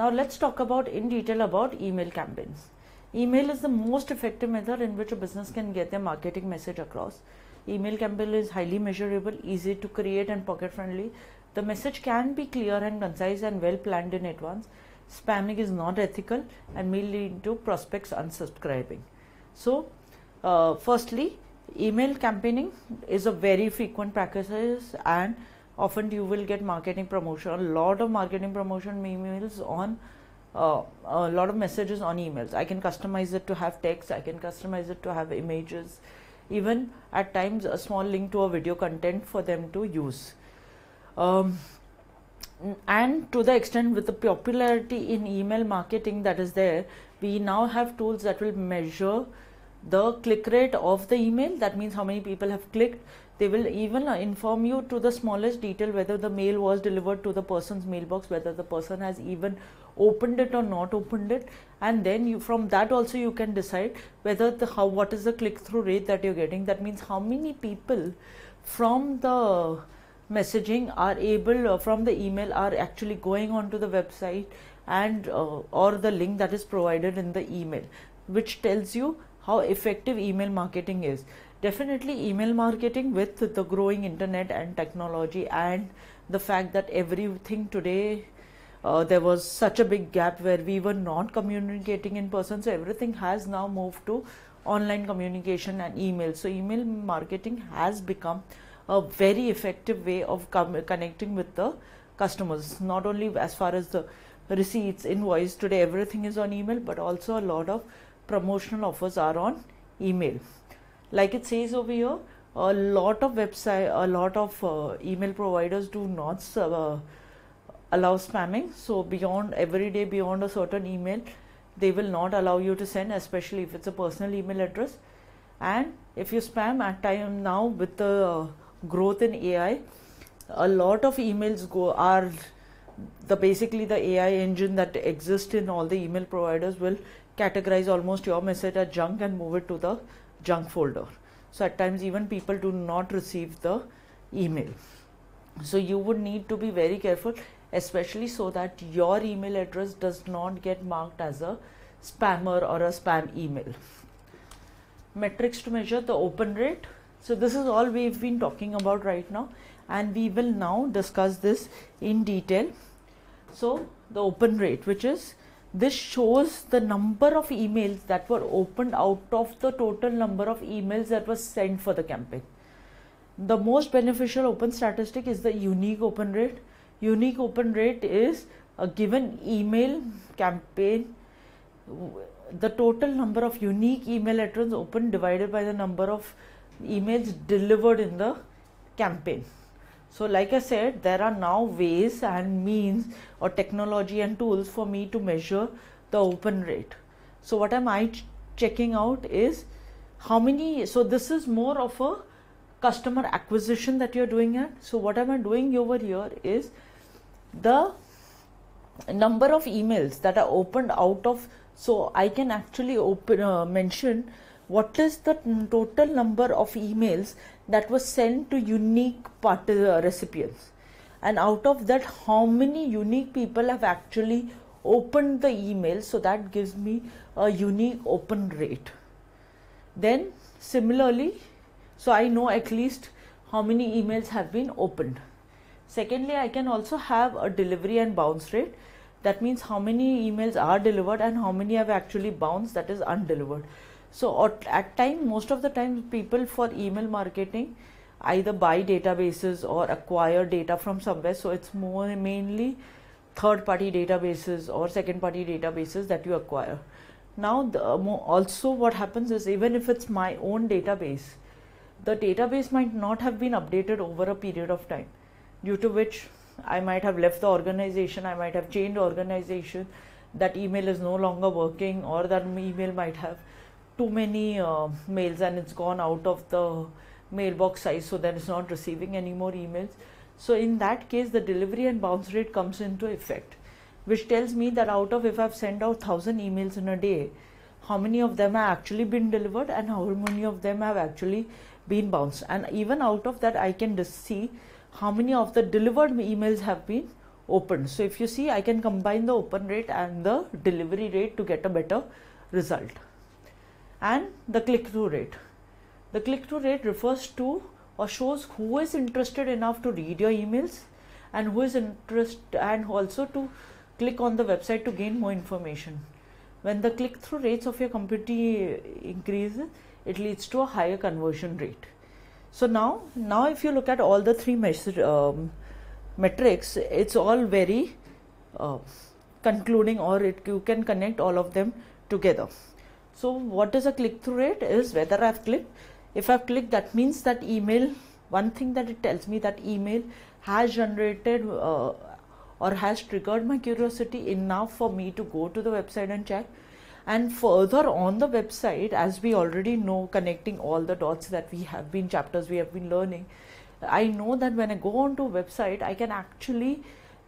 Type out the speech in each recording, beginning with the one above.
Now let's talk about in detail about email campaigns. Email is the most effective method in which a business can get their marketing message across. Email campaign is highly measurable, easy to create and pocket friendly. The message can be clear and concise and well planned in advance. Spamming is not ethical and may lead to prospects unsubscribing. So firstly, email campaigning is a very frequent practice, and often you will get marketing promotion, a lot of marketing promotion emails on a lot of messages on emails. I can customize it to have text, I can customize it to have images, even at times a small link to a video content for them to use. And to the extent with the popularity in email marketing that is there, we now have tools that will measure the click rate of the email. That means how many people have clicked. They will even inform you to the smallest detail whether the mail was delivered to the person's mailbox, whether the person has even opened it or not opened it, and then you, from that also you can decide whether what is the click-through rate that you're getting. That means how many people from the messaging are able, from the email, are actually going onto the website and or the link that is provided in the email, which tells you how effective email marketing is. Definitely email marketing, with the growing internet and technology and the fact that everything today, there was such a big gap where we were not communicating in person, so everything has now moved to online communication and email. So email marketing has become a very effective way of connecting with the customers, not only as far as the receipts, invoice. Today everything is on email, but also a lot of promotional offers are on email. Like it says over here, a lot of email providers do not allow spamming. So beyond every day, beyond a certain email, they will not allow you to send, especially if it's a personal email address. And if you spam at time now, with the growth in AI, a lot of emails are basically the AI engine that exists in all the email providers will categorize almost your message as junk and move it to the junk folder. So at times even people do not receive the email. So you would need to be very careful, especially so that your email address does not get marked as a spammer or a spam email. Metrics to measure the open rate. So this is all we've been talking about right now, and we will now discuss this in detail. So the open rate, which is, this shows the number of emails that were opened out of the total number of emails that was sent for the campaign. The most beneficial open statistic is the unique open rate. Unique open rate is a given email campaign, the total number of unique email addresses opened divided by the number of emails delivered in the campaign. So like I said, there are now ways and means or technology and tools for me to measure the open rate. So what am I checking out is how many, so this is more of a customer acquisition that you're doing at. So what am I doing over here is the number of emails that are opened out of, so I can actually mention what is the total number of emails that was sent to unique recipients, and out of that how many unique people have actually opened the email. So that gives me a unique open rate. Then similarly, so I know at least how many emails have been opened. Secondly, I can also have a delivery and bounce rate. That means how many emails are delivered and how many have actually bounced, that is undelivered. So at time, most of the time people for email marketing either buy databases or acquire data from somewhere. So it's mainly third party databases or second party databases that you acquire. Now also what happens is, even if it's my own database, the database might not have been updated over a period of time, due to which I might have left the organization, I might have changed organization, that email is no longer working, or that email might have too many mails and it's gone out of the mailbox size, so that it's not receiving any more emails. So in that case, the delivery and bounce rate comes into effect, which tells me that out of, if I've sent out 1000 emails in a day, how many of them have actually been delivered and how many of them have actually been bounced. And even out of that, I can just see how many of the delivered emails have been opened. So if you see, I can combine the open rate and the delivery rate to get a better result. And the click-through rate. The click-through rate refers to or shows who is interested enough to read your emails and who is interested and also to click on the website to gain more information. When the click-through rates of your company increases, it leads to a higher conversion rate. So now if you look at all the three metrics, it's all very concluding, or you can connect all of them together. So what is a click-through rate? Is whether I've clicked. If I've clicked, that means that email, one thing that it tells me, that email has generated or has triggered my curiosity enough for me to go to the website and check. And further on the website, as we already know, connecting all the dots that we have been learning, I know that when I go on to a website, I can actually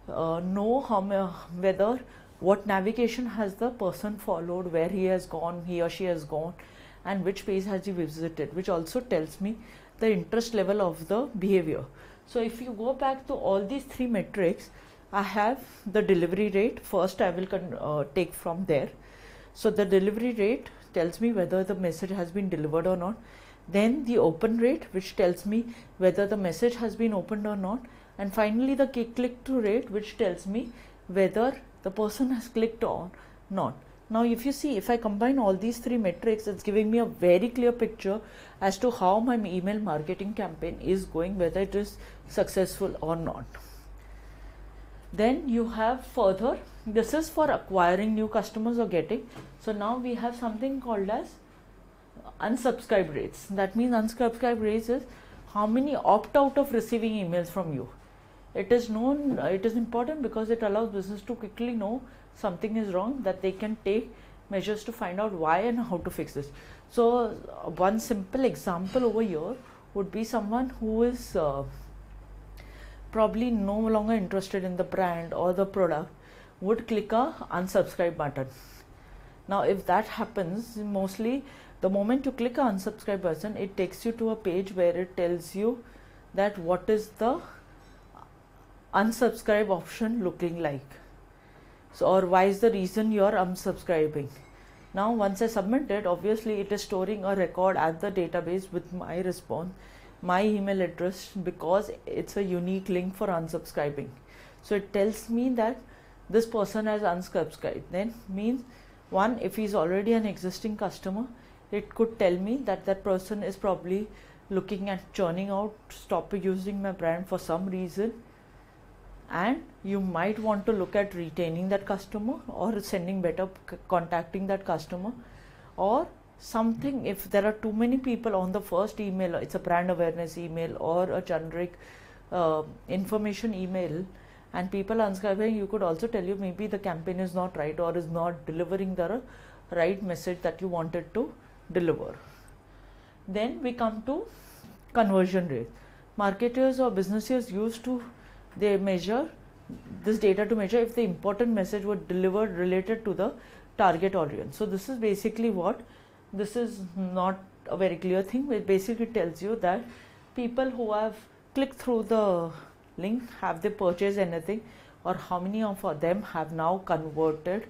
know what navigation has the person followed, where he or she has gone, and which page has he visited, which also tells me the interest level of the behavior. So if you go back to all these three metrics, I have the delivery rate. First, I will take from there. So the delivery rate tells me whether the message has been delivered or not. Then the open rate, which tells me whether the message has been opened or not. And finally the click-through rate, which tells me whether the person has clicked or not. Now if you see, if I combine all these three metrics, it's giving me a very clear picture as to how my email marketing campaign is going, whether it is successful or not. Then you have further, this is for acquiring new customers or getting. So now we have something called as unsubscribe rates. That means unsubscribe rates is how many opt out of receiving emails from you. It is important because it allows business to quickly know something is wrong, that they can take measures to find out why and how to fix this. So one simple example over here would be someone who is probably no longer interested in the brand or the product would click a unsubscribe button. Now if that happens, mostly the moment you click a unsubscribe button, it takes you to a page where it tells you that what is the unsubscribe option looking like. So, or why is the reason you are unsubscribing. Now once I submit it, obviously it is storing a record at the database with my response, my email address, because it's a unique link for unsubscribing. So it tells me that this person has unsubscribed. Then means, one, if he's already an existing customer, it could tell me that that person is probably looking at churning out, stop using my brand for some reason, and you might want to look at retaining that customer or contacting that customer, or something. If there are too many people on the first email, it's a brand awareness email or a generic information email, and people unsubscribing, you could also tell you maybe the campaign is not right or is not delivering the right message that you wanted to deliver. Then we come to conversion rate. Marketers or businesses they measure this data to measure if the important message was delivered related to the target audience. So this is basically what, this is not a very clear thing. It basically tells you that people who have clicked through the link, have they purchased anything, or how many of them have now converted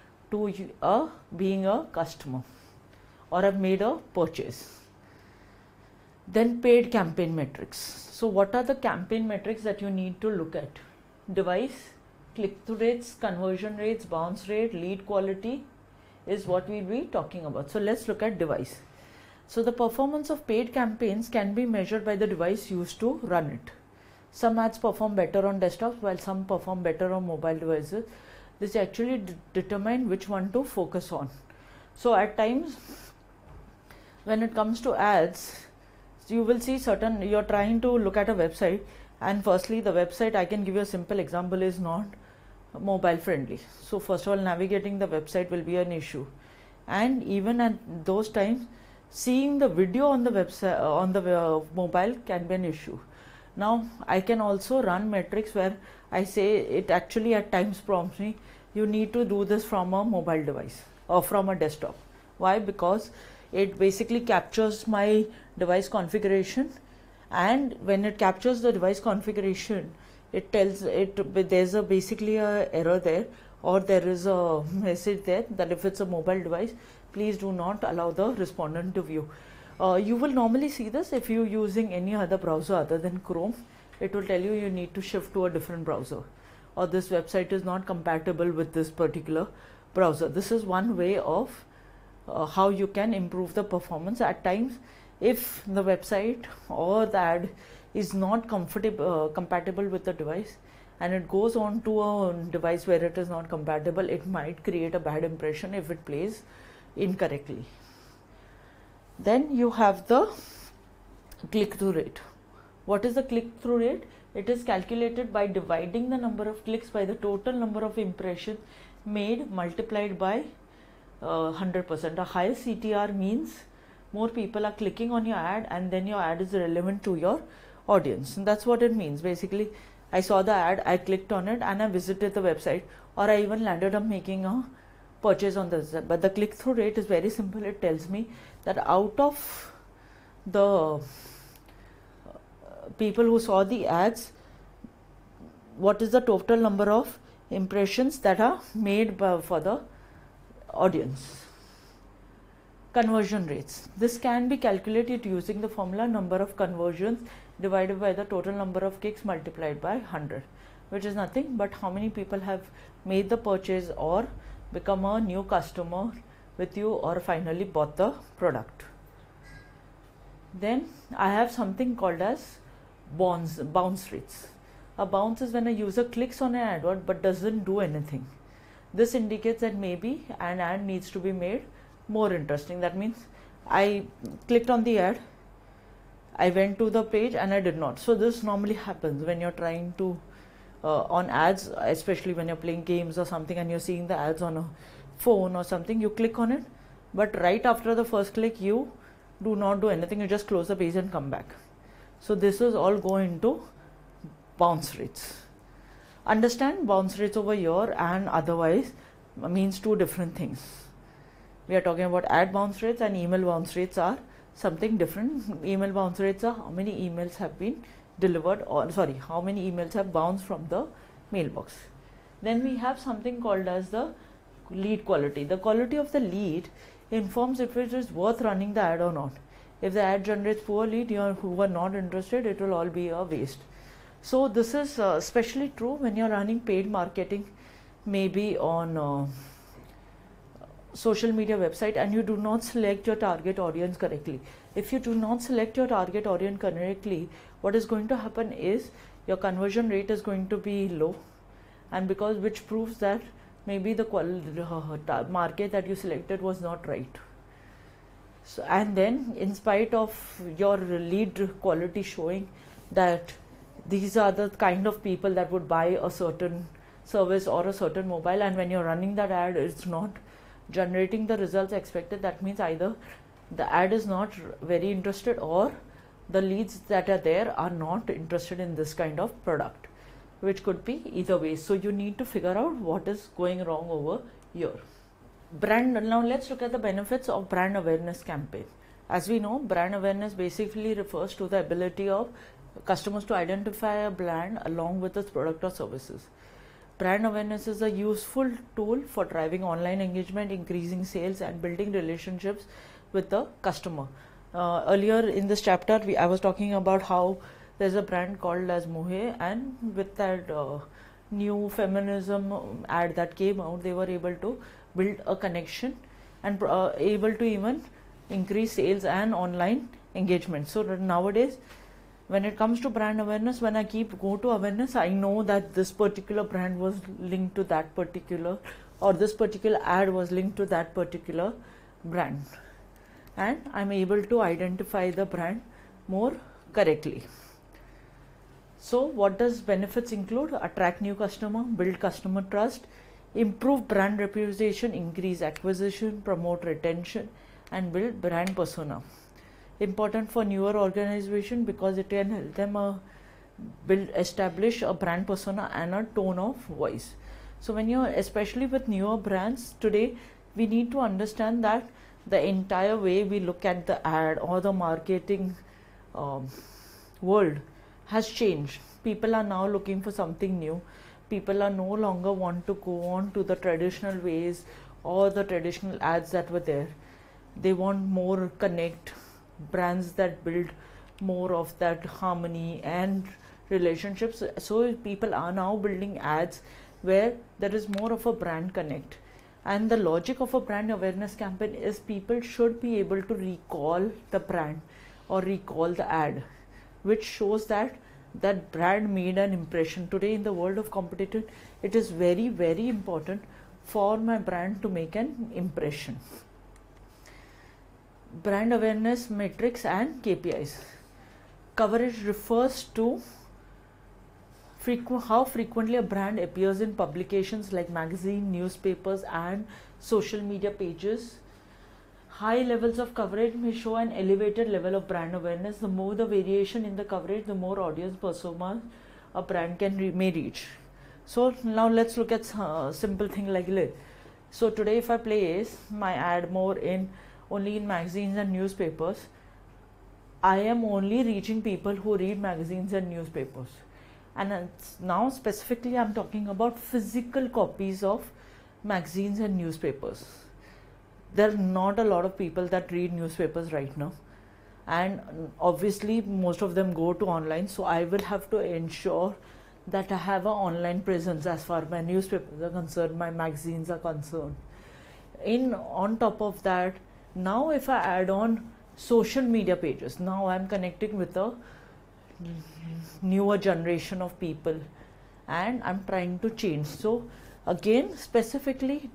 to being a customer or have made a purchase. Then paid campaign metrics. So what are the campaign metrics that you need to look at? Device, click-through rates, conversion rates, bounce rate, lead quality is what we'll be talking about. So let's look at device. So the performance of paid campaigns can be measured by the device used to run it. Some ads perform better on desktops while some perform better on mobile devices. This actually determine which one to focus on. So at times when it comes to ads, you will see you're trying to look at a website, and firstly the website, I can give you a simple example, is not mobile friendly. So first of all, navigating the website will be an issue, and even at those times seeing the video on the website on the mobile can be an issue. Now I can also run metrics where I say it actually at times prompts me, you need to do this from a mobile device or from a desktop. Why? Because it basically captures my device configuration, and when it captures the device configuration, it tells it, there's a basically a error there, or there is a message there that if it's a mobile device, please do not allow the respondent to view. You will normally see this if you're using any other browser other than Chrome. It will tell you need to shift to a different browser, or this website is not compatible with this particular browser. This is one way of how you can improve the performance. At times, if the website or the ad is not compatible with the device, and it goes on to a device where it is not compatible, it might create a bad impression if it plays incorrectly. Then you have the click-through rate. What is the click-through rate? It is calculated by dividing the number of clicks by the total number of impressions made multiplied by 100%. A higher CTR means more people are clicking on your ad, and then your ad is relevant to your audience. And that's what it means. Basically, I saw the ad, I clicked on it, and I visited the website, or I even landed up making a purchase on this. But the click-through rate is very simple. It tells me that out of the people who saw the ads, what is the total number of impressions that are made for the audience. Conversion rates. This can be calculated using the formula number of conversions divided by the total number of clicks multiplied by 100, which is nothing but how many people have made the purchase or become a new customer with you, or finally bought the product. Then I have something called as bounce rates. A bounce is when a user clicks on an advert but doesn't do anything. This indicates that maybe an ad needs to be made more interesting. That means I clicked on the ad, I went to the page, and I did not. So this normally happens when you're trying to on ads, especially when you're playing games or something and you're seeing the ads on a phone or something. You click on it, but right after the first click you do not do anything, you just close the page and come back. So this is all going to bounce rates. Understand, bounce rates over here and otherwise means two different things. We are talking about ad bounce rates, and email bounce rates are something different. Email bounce rates are how many emails have been delivered, or how many emails have bounced from the mailbox. Then we have something called as the lead quality. The quality of the lead informs if it is worth running the ad or not. If the ad generates poor lead, who are not interested, it will all be a waste. So this is especially true when you're running paid marketing, maybe on social media website, and you do not select your target audience correctly. If you do not select your target audience correctly, what is going to happen is your conversion rate is going to be low, and which proves that maybe the market that you selected was not right. So, and then in spite of your lead quality showing that these are the kind of people that would buy a certain service or a certain mobile, and when you're running that ad, it's not generating the results expected, that means either the ad is not very interested, or the leads that are there are not interested in this kind of product, which could be either way. So you need to figure out what is going wrong over here. Now let's look at the benefits of brand awareness campaign. As we know, brand awareness basically refers to the ability of customers to identify a brand along with its product or services. Brand awareness is a useful tool for driving online engagement, increasing sales, and building relationships with the customer. Earlier in this chapter, I was talking about how there's a brand called as Mohe, and with that new feminism ad that came out, they were able to build a connection and able to even increase sales and online engagement. So nowadays, when it comes to brand awareness, when I go to awareness, I know that this particular brand was linked to that particular, or this particular ad was linked to that particular brand, and I'm able to identify the brand more correctly. So what does benefits include? Attract new customer, build customer trust, improve brand reputation, increase acquisition, promote retention, and build brand persona. Important for newer organization because it can help them establish a brand persona and a tone of voice. So when you're, especially with newer brands today, we need to understand that the entire way we look at the ad or the marketing world has changed. People are now looking for something new. People are no longer want to go on to the traditional ways or the traditional ads that were there. They want more connect, brands that build more of that harmony and relationships. So people are now building ads where there is more of a brand connect. And the logic of a brand awareness campaign is people should be able to recall the brand or recall the ad, which shows that that brand made an impression. Today in the world of competition, it is very, very important for my brand to make an impression. Brand awareness metrics and KPIs. Coverage refers to how frequently a brand appears in publications like magazine, newspapers and social media pages. High levels of coverage may show an elevated level of brand awareness. The more the variation in the coverage, the more audience persona a brand may reach. So now let's look at simple thing like this. So today if I place my ad more in only in magazines and newspapers, I am only reaching people who read magazines and newspapers. And now specifically I'm talking about physical copies of magazines and newspapers. There are not a lot of people that read newspapers right now, and obviously most of them go to online, so I will have to ensure that I have an online presence as far as my newspapers are concerned, my magazines are concerned. On top of that, now if I add on social media pages, now I'm connecting with a newer generation of people and I'm trying to change. So again, specifically,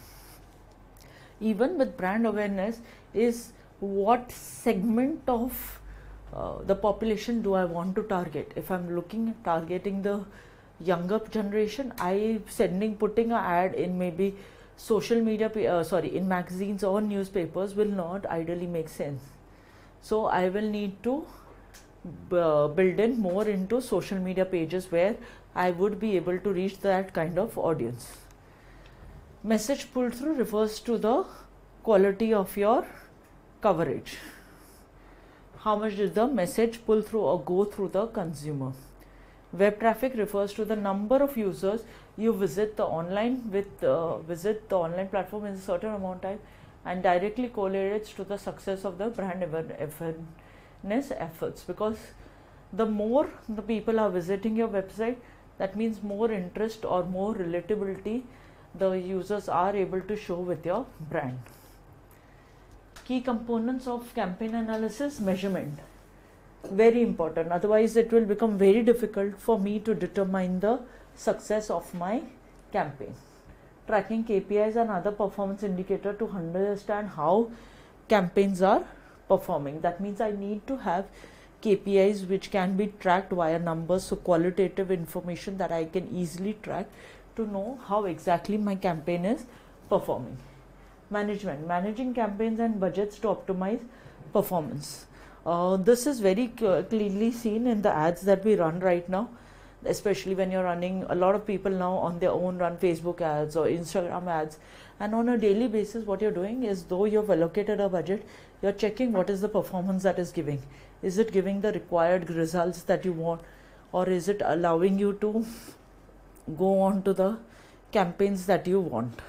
even with brand awareness, is what segment of the population do I want to target. If I'm targeting the younger generation, putting an ad in maybe social media, in magazines or newspapers will not ideally make sense. So I will need to build in more into social media pages where I would be able to reach that kind of audience. Message pull through refers to the quality of your coverage. How much did the message pull through or go through the consumer? Web traffic refers to the number of users you visit the online platform in a certain amount of time and directly correlates to the success of the brand awareness efforts, because the more the people are visiting your website, that means more interest or more relatability the users are able to show with your brand. Key components of campaign analysis: measurement. Very important, otherwise it will become very difficult for me to determine the success of my campaign. Tracking KPIs and other performance indicator to understand how campaigns are performing. That means I need to have KPIs which can be tracked via numbers, so qualitative information that I can easily track to know how exactly my campaign is performing. Management. Managing campaigns and budgets to optimize performance. This is very clearly seen in the ads that we run right now, especially when you're running. A lot of people now on their own run Facebook ads or Instagram ads, and on a daily basis what you're doing is, though you've allocated a budget, you're checking what is the performance that is giving. Is it giving the required results that you want, or is it allowing you to go on to the campaigns that you want?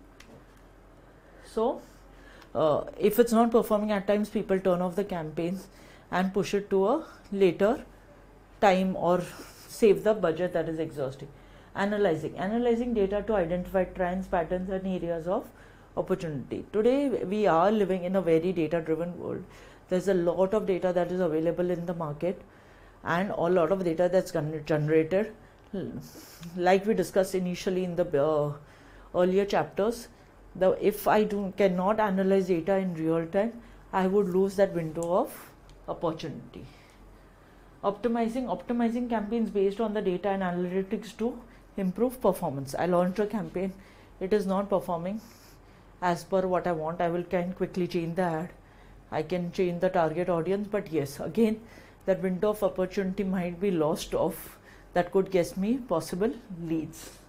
So if it's not performing, at times people turn off the campaigns and push it to a later time or save the budget that is exhausting. Analyzing data to identify trends, patterns and areas of opportunity. Today we are living in a very data driven world. There's a lot of data that is available in the market and a lot of data that's generated. Like we discussed initially in the earlier chapters, if I cannot analyze data in real time, I would lose that window of opportunity. Optimizing campaigns based on the data and analytics to improve performance. I launched a campaign, it is not performing as per what I want. I can quickly change the ad, I can change the target audience, but yes, again that window of opportunity might be lost of that could get me possible leads.